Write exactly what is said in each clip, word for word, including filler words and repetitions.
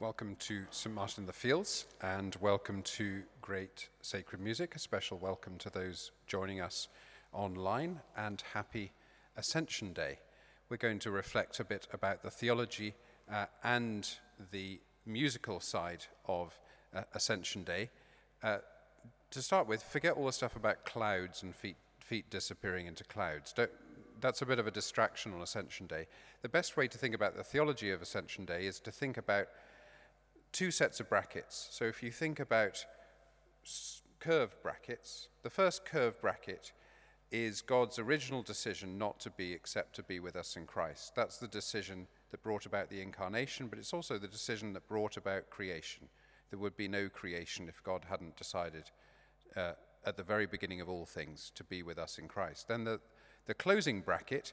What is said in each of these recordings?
Welcome to Saint Martin in the Fields, and welcome to Great Sacred Music. A special welcome to those joining us online, and happy Ascension Day. We're going to reflect a bit about the theology uh, and the musical side of uh, Ascension Day. Uh, to start with, forget all the stuff about clouds and feet, feet disappearing into clouds. Don't, that's a bit of a distraction on Ascension Day. The best way to think about the theology of Ascension Day is to think about two sets of brackets. So if you think about s- curved brackets, the first curved bracket is God's original decision not to be except to be with us in Christ. That's the decision that brought about the incarnation, but it's also the decision that brought about creation. There would be no creation if God hadn't decided uh, at the very beginning of all things to be with us in Christ. Then the, the closing bracket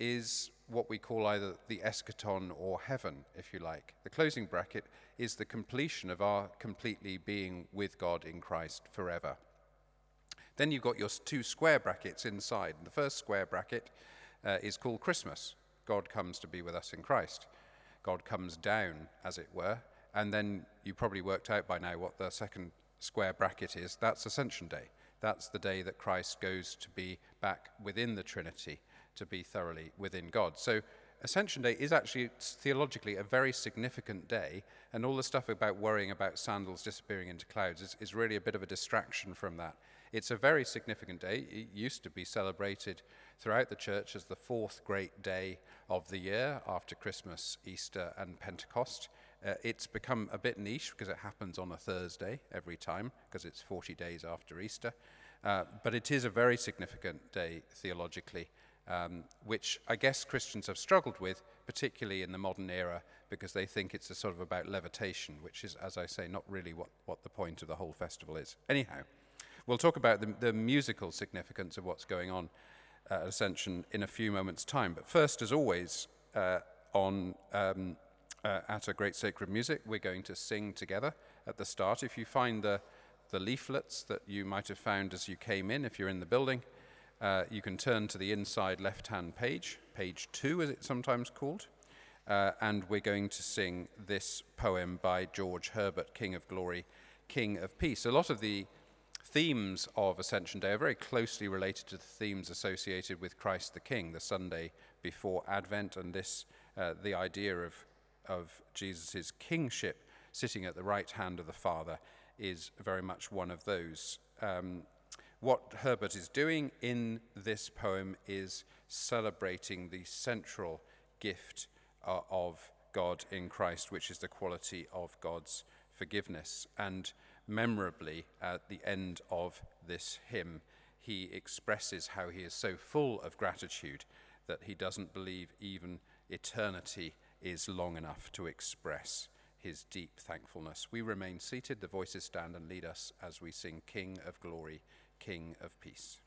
is what we call either the eschaton or heaven, if you like. The closing bracket is the completion of our completely being with God in Christ forever. Then you've got your two square brackets inside. The first square bracket uh, is called Christmas. God comes to be with us in Christ. God comes down, as it were. And then you probably worked out by now what the second square bracket is. That's Ascension Day. That's the day that Christ goes to be back within the Trinity, to be thoroughly within God. So Ascension Day is actually theologically a very significant day, and all the stuff about worrying about sandals disappearing into clouds is, is really a bit of a distraction from that. It's a very significant day. It used to be celebrated throughout the church as the fourth great day of the year after Christmas, Easter, and Pentecost. Uh, it's become a bit niche because it happens on a Thursday every time, because it's forty days after Easter. Uh, but it is a very significant day theologically, Um, which I guess Christians have struggled with, particularly in the modern era, because they think it's a sort of about levitation, which is, as I say, not really what, what the point of the whole festival is. Anyhow, we'll talk about the, the musical significance of what's going on uh, at Ascension in a few moments' time. But first, as always, uh, on um, uh, at a Great Sacred Music, we're going to sing together at the start. If you find the, the leaflets that you might have found as you came in, if you're in the building, Uh, you can turn to the inside left-hand page, page two as it's sometimes called, uh, and we're going to sing this poem by George Herbert, King of Glory, King of Peace. A lot of the themes of Ascension Day are very closely related to the themes associated with Christ the King, the Sunday before Advent, and this, uh, the idea of, of Jesus' kingship sitting at the right hand of the Father is very much one of those. Um, What Herbert is doing in this poem is celebrating the central gift uh, of God in Christ, which is the quality of God's forgiveness. And memorably, at the end of this hymn, he expresses how he is so full of gratitude that he doesn't believe even eternity is long enough to express his deep thankfulness. We remain seated, the voices stand and lead us as we sing King of Glory, King of Peace.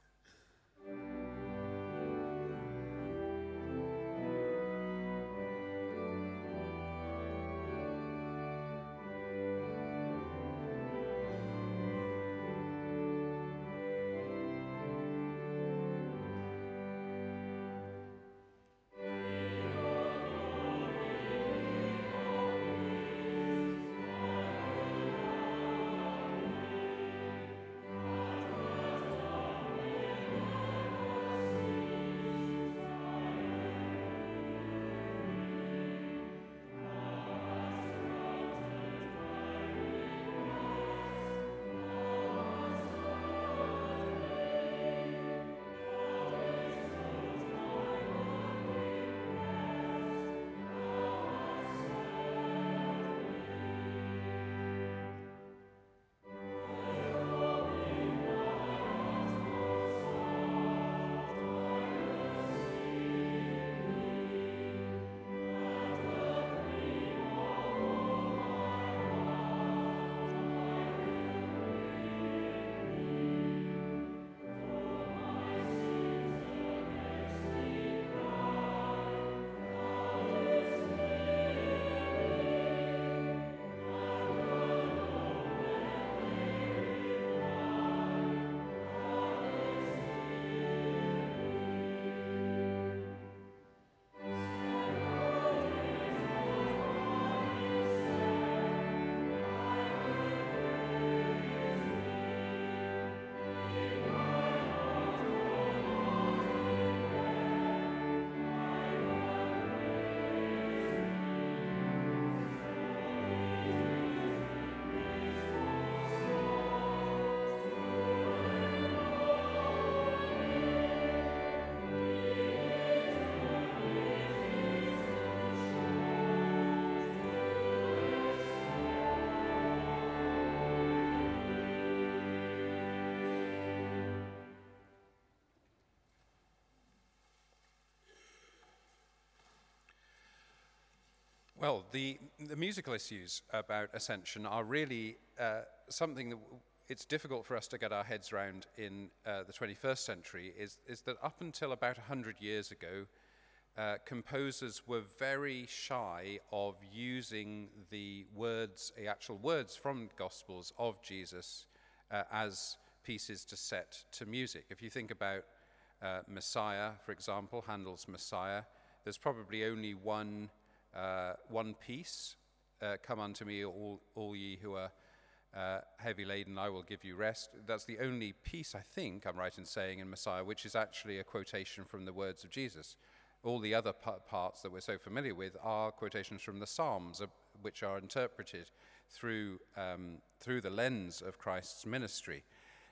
Well, the, the musical issues about Ascension are really uh, something that w- it's difficult for us to get our heads around in uh, the twenty-first century, is, is that up until about one hundred years ago, uh, composers were very shy of using the words, the actual words from the Gospels of Jesus uh, as pieces to set to music. If you think about uh, Messiah, for example, Handel's Messiah, there's probably only one Uh, one piece, uh, come unto me, all, all ye who are uh, heavy laden, I will give you rest. That's the only piece, I think, I'm right in saying, in Messiah, which is actually a quotation from the words of Jesus. All the other pa- parts that we're so familiar with are quotations from the Psalms, uh, which are interpreted through, um, through the lens of Christ's ministry.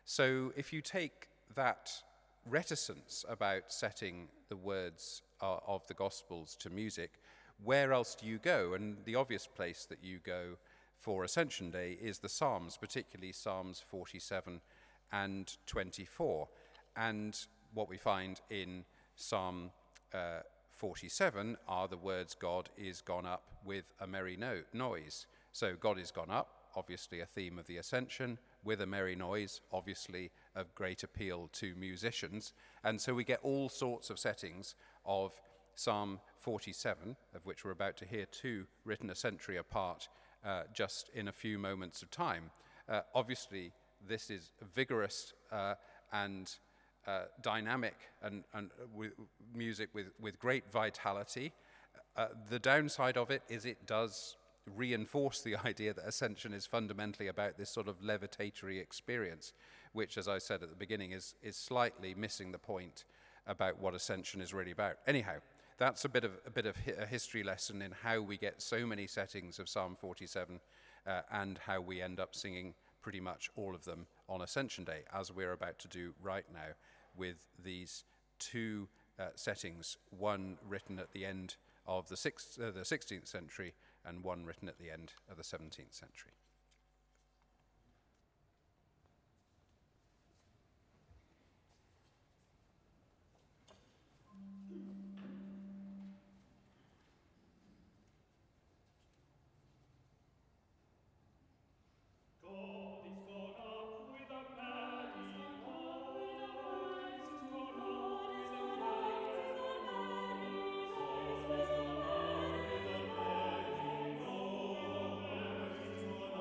So if you take that reticence about setting the words uh, of the Gospels to music, where else do you go? And the obvious place that you go for Ascension Day is the Psalms, particularly Psalms forty-seven and twenty-four. And what we find in Psalm uh, forty-seven are the words, God is gone up with a merry no- noise. So God is gone up, obviously a theme of the Ascension, with a merry noise, obviously of great appeal to musicians. And so we get all sorts of settings of Psalm forty-seven, of which we're about to hear two written a century apart uh, just in a few moments of time. Uh, obviously, this is vigorous uh, and uh, dynamic and, and with music with, with great vitality. Uh, the downside of it is it does reinforce the idea that Ascension is fundamentally about this sort of levitatory experience, which, as I said at the beginning, is, is slightly missing the point about what Ascension is really about. Anyhow, that's a bit of a bit of hi- a history lesson in how we get so many settings of Psalm forty-seven uh, and how we end up singing pretty much all of them on Ascension Day, as we're about to do right now with these two uh, settings, one written at the end of the, sixth, uh, the sixteenth century and one written at the end of the seventeenth century. God is gone up with a merry noise. He's gone up with a merry noise. With a merry noise.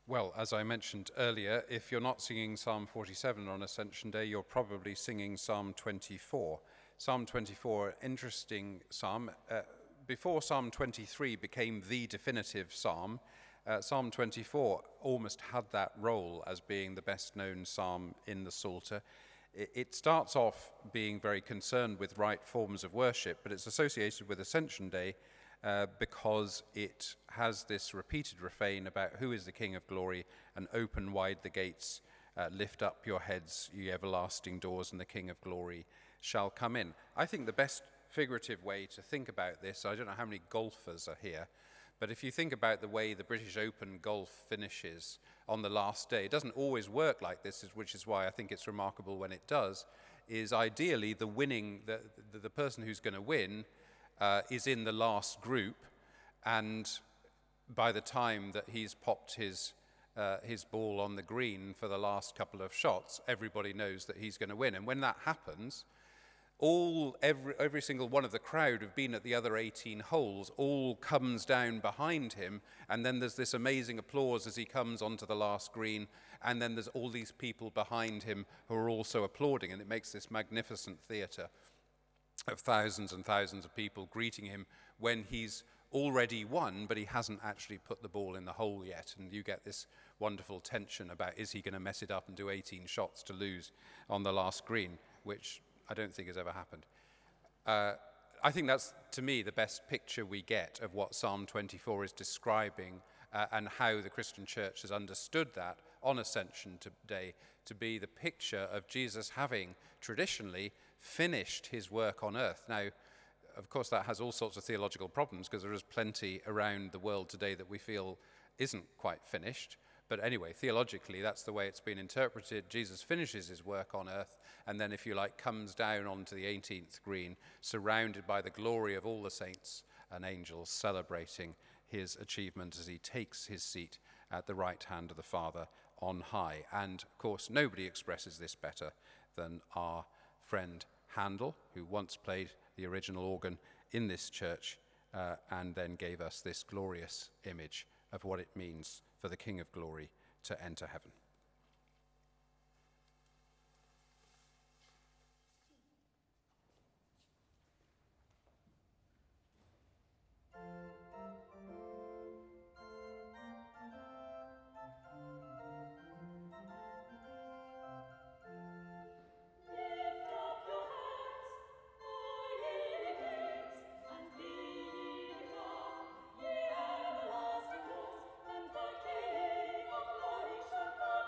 Well, as I mentioned earlier, if you're not singing Psalm forty-seven on Ascension Day, you're probably singing Psalm twenty-four. Psalm twenty-four, interesting psalm. Uh, before Psalm twenty-three became the definitive psalm, uh, Psalm twenty-four almost had that role as being the best known psalm in the Psalter. It, it starts off being very concerned with right forms of worship, but it's associated with Ascension Day Uh, because it has this repeated refrain about who is the King of glory, and open wide the gates, uh, lift up your heads, ye everlasting doors, and the King of glory shall come in. I think the best figurative way to think about this, I don't know how many golfers are here, but if you think about the way the British Open golf finishes on the last day, it doesn't always work like this, which is why I think it's remarkable when it does, is ideally the winning, the, the, the person who's going to win Uh, is in the last group, and by the time that he's popped his uh, his ball on the green for the last couple of shots, everybody knows that he's going to win. And when that happens, all every every single one of the crowd who've been at the other eighteen holes all comes down behind him, and then there's this amazing applause as he comes onto the last green, and then there's all these people behind him who are also applauding, and it makes this magnificent theatre of thousands and thousands of people greeting him when he's already won, but he hasn't actually put the ball in the hole yet. And you get this wonderful tension about, is he going to mess it up and do eighteen shots to lose on the last green, which I don't think has ever happened. Uh, I think that's, to me, the best picture we get of what Psalm twenty-four is describing, uh, and how the Christian church has understood that on Ascension Day to be the picture of Jesus having traditionally finished his work on earth. Now, of course, that has all sorts of theological problems, because there is plenty around the world today that we feel isn't quite finished. But anyway, theologically, that's the way it's been interpreted. Jesus finishes his work on earth, and then, if you like, comes down onto the eighteenth green, surrounded by the glory of all the saints and angels, celebrating his achievement as he takes his seat at the right hand of the Father on high. And, of course, nobody expresses this better than our friend Handel, who once played the original organ in this church, uh, and then gave us this glorious image of what it means for the King of Glory to enter heaven. Lift up your heads, O ye gates, and be ye lifted up, ye everlasting doors, and the King of glory shall come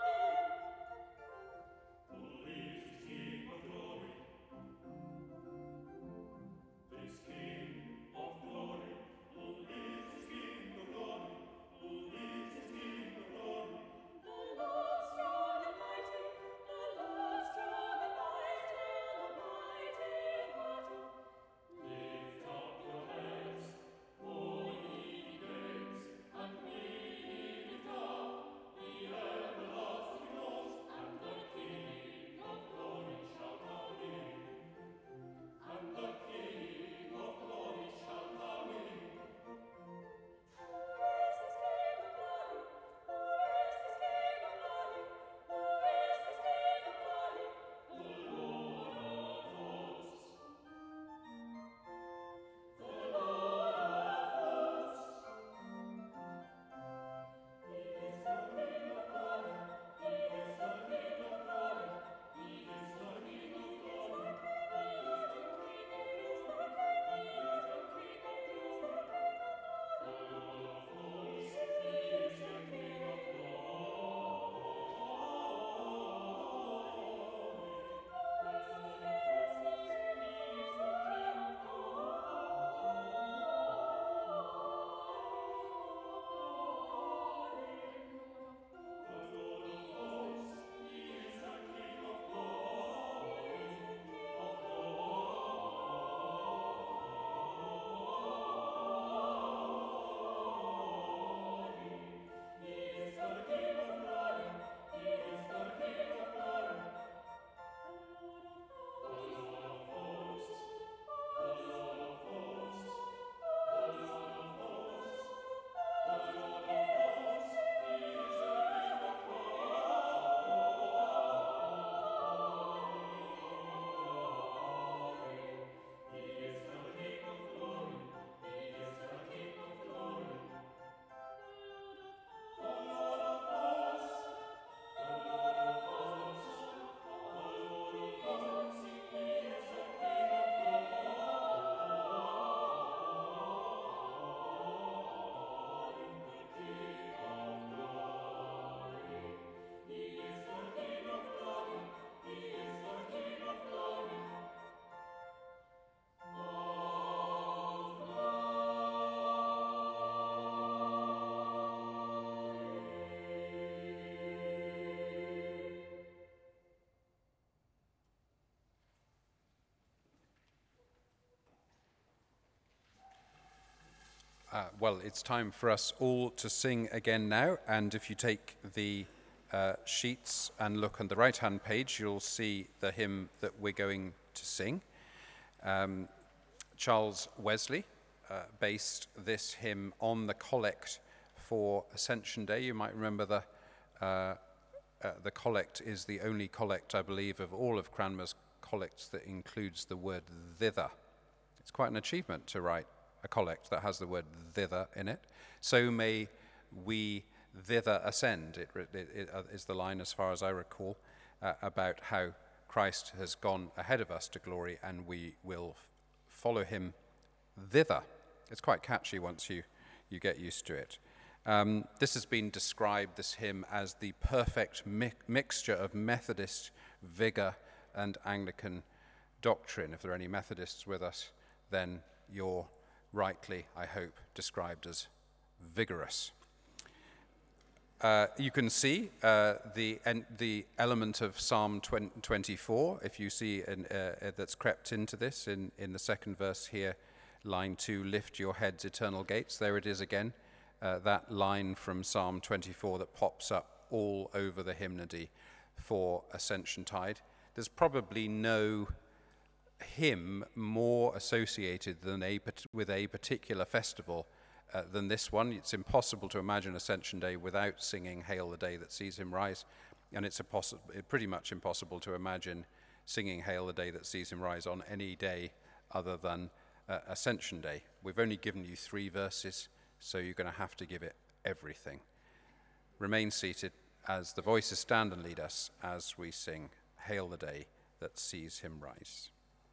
Uh, well, it's time for us all to sing again now, and if you take the uh, sheets and look on the right-hand page, you'll see the hymn that we're going to sing. Um, Charles Wesley uh, based this hymn on the collect for Ascension Day. You might remember the uh, uh, the collect is the only collect, I believe, of all of Cranmer's collects that includes the word thither. It's quite an achievement to write a collect that has the word thither in it. So may we thither ascend, it, it, it uh, is the line as far as I recall, uh, about how Christ has gone ahead of us to glory and we will f- follow him thither. It's quite catchy once you, you get used to it. Um, this has been described, this hymn, as the perfect mi- mixture of Methodist vigor and Anglican doctrine. If there are any Methodists with us, then you're rightly, I hope, described as vigorous. Uh, you can see uh, the en- the element of Psalm twenty-four, if you see an, uh, that's crept into this in, in the second verse here, line two, lift your heads, eternal gates. There it is again, uh, that line from Psalm twenty-four that pops up all over the hymnody for Ascension Tide. There's probably no hymn more associated than a, with a particular festival uh, than this one. It's impossible to imagine Ascension Day without singing Hail the Day That Sees Him Rise, and it's possi- pretty much impossible to imagine singing Hail the Day That Sees Him Rise on any day other than uh, Ascension Day. We've only given you three verses, so you're going to have to give it everything. Remain seated as the voices stand and lead us as we sing Hail the Day That Sees Him Rise.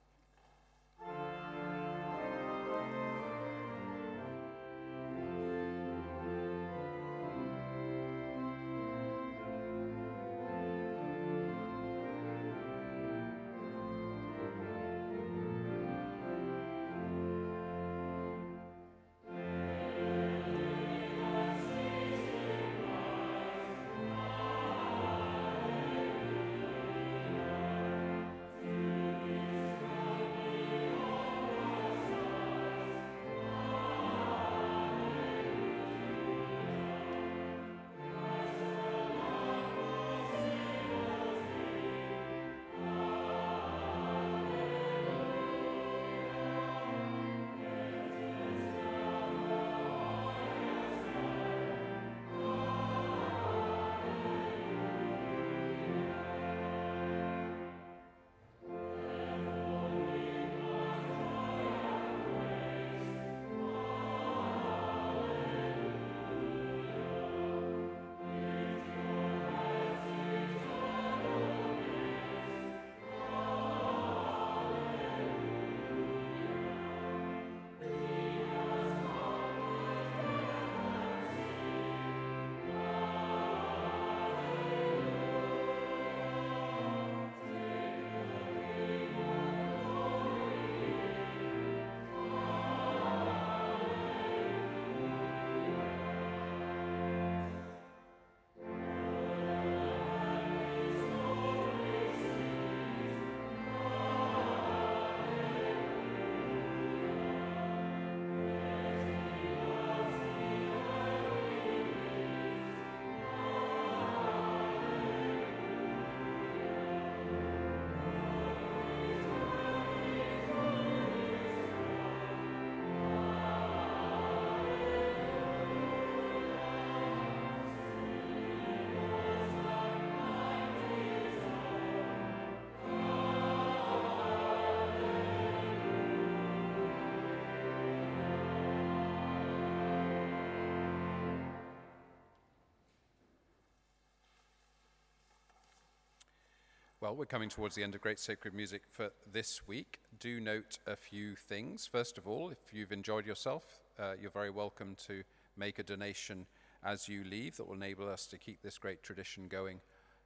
Well, we're coming towards the end of Great Sacred Music for this week. Do note a few things. First of all, if you've enjoyed yourself, uh, you're very welcome to make a donation as you leave that will enable us to keep this great tradition going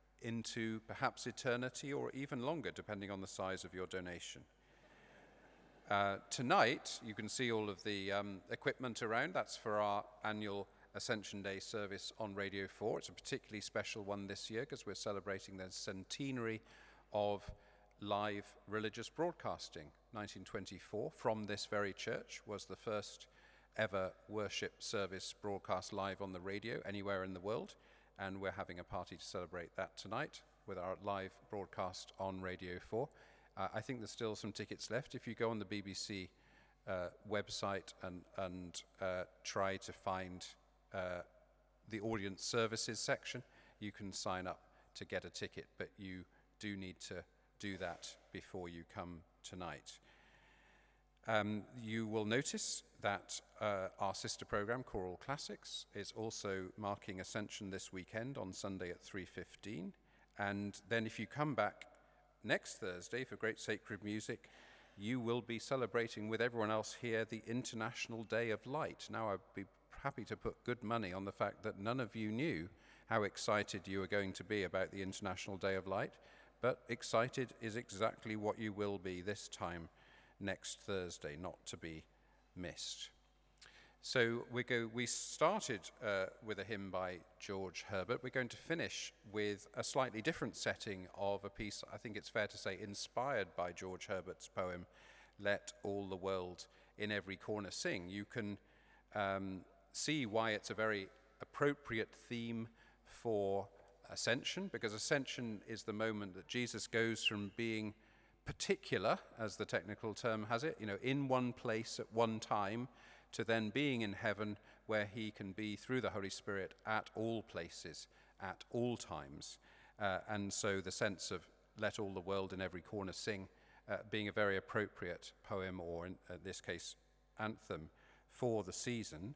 into perhaps eternity or even longer, depending on the size of your donation. Uh, tonight, you can see all of the um, equipment around. That's for our annual Ascension Day service on Radio four. It's a particularly special one this year because we're celebrating the centenary of live religious broadcasting. nineteen twenty-four, from this very church, was the first ever worship service broadcast live on the radio anywhere in the world. And we're having a party to celebrate that tonight with our live broadcast on Radio four. Uh, I think there's still some tickets left. If you go on the B B C uh, website and, and uh, try to find uh, the audience services section, you can sign up to get a ticket, but you do need to do that before you come tonight. Um, you will notice that uh, our sister program, Choral Classics, is also marking Ascension this weekend on Sunday at three fifteen. And then if you come back next Thursday for Great Sacred Music, you will be celebrating with everyone else here the International Day of Light. Now, I'd be happy to put good money on the fact that none of you knew how excited you were going to be about the International Day of Light, but excited is exactly what you will be this time next Thursday, not to be missed. So we go. We started uh, with a hymn by George Herbert. We're going to finish with a slightly different setting of a piece, I think it's fair to say, inspired by George Herbert's poem, Let All the World in Every Corner Sing. You can um, see why it's a very appropriate theme for Ascension, because Ascension is the moment that Jesus goes from being particular, as the technical term has it, you know, in one place at one time, to then being in heaven where he can be through the Holy Spirit at all places, at all times. Uh, and so the sense of let all the world in every corner sing uh, being a very appropriate poem, or in uh, this case, anthem for the season.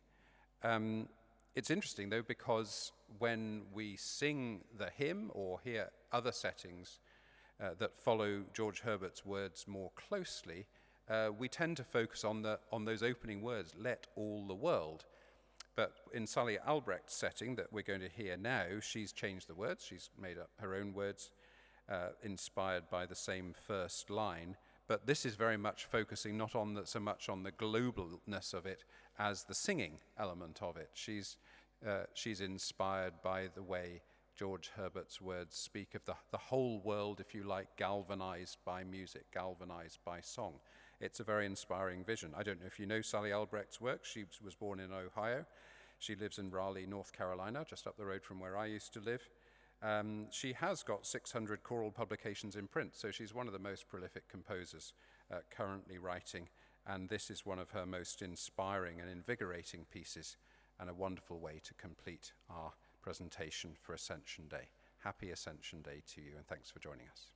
Um, it's interesting though, because when we sing the hymn or hear other settings uh, that follow George Herbert's words more closely, Uh, we tend to focus on the on those opening words, let all the world. But in Sally Albrecht's setting that we're going to hear now, she's changed the words. She's made up her own words, uh, inspired by the same first line. But this is very much focusing not on the, so much on the globalness of it as the singing element of it. She's uh, she's inspired by the way George Herbert's words speak of the, the whole world, if you like, galvanized by music, galvanized by song. It's a very inspiring vision. I don't know if you know Sally Albrecht's work. She was born in Ohio. She lives in Raleigh, North Carolina, just up the road from where I used to live. Um, she has got six hundred choral publications in print, so she's one of the most prolific composers uh, currently writing, and this is one of her most inspiring and invigorating pieces, and a wonderful way to complete our presentation for Ascension Day. Happy Ascension Day to you, and thanks for joining us.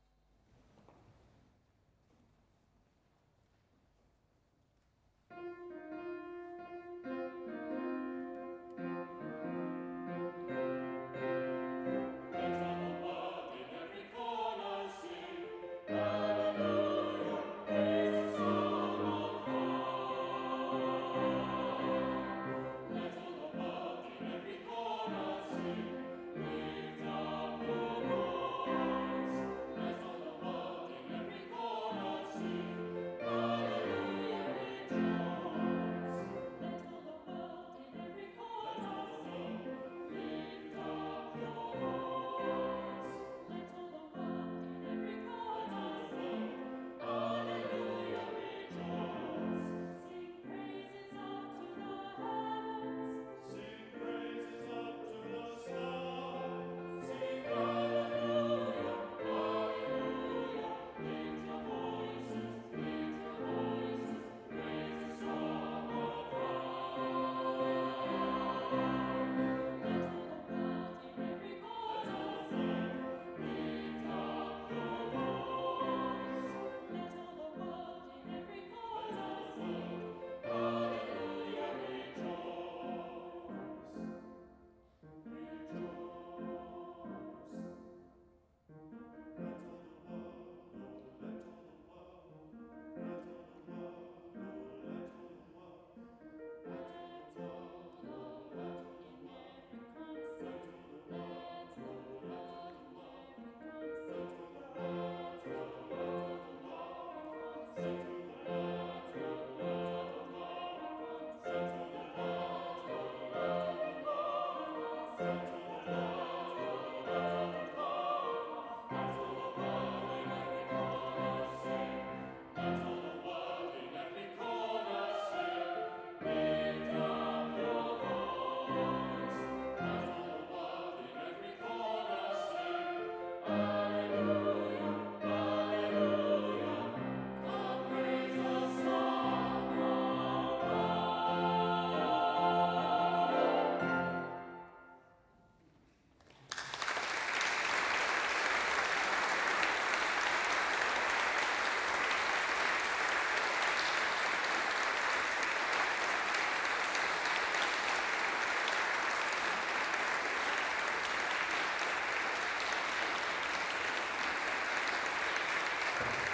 Let Amen.